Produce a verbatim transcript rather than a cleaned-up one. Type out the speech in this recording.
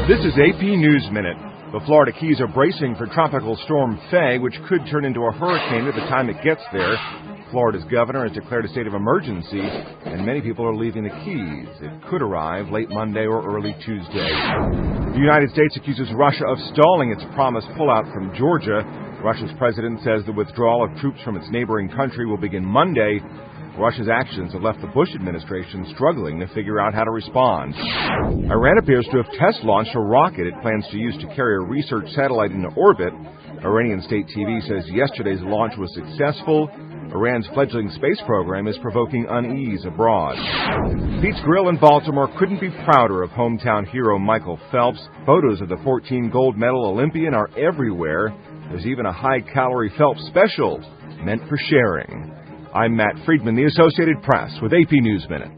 This is A P News Minute. The Florida Keys are bracing for Tropical Storm Faye, which could turn into a hurricane at the time it gets there. Florida's governor has declared a state of emergency, and many people are leaving the Keys. It could arrive late Monday or early Tuesday. The United States accuses Russia of stalling its promised pullout from Georgia. Russia's president says the withdrawal of troops from its neighboring country will begin Monday. Russia's actions have left the Bush administration struggling to figure out how to respond. Iran appears to have test-launched a rocket it plans to use to carry a research satellite into orbit. Iranian state T V says yesterday's launch was successful. Iran's fledgling space program is provoking unease abroad. Pete's Grill in Baltimore couldn't be prouder of hometown hero Michael Phelps. Photos of the fourteen gold medal Olympian are everywhere. There's even a high-calorie Phelps special meant for sharing. I'm Matt Friedman, the Associated Press, with A P News Minute.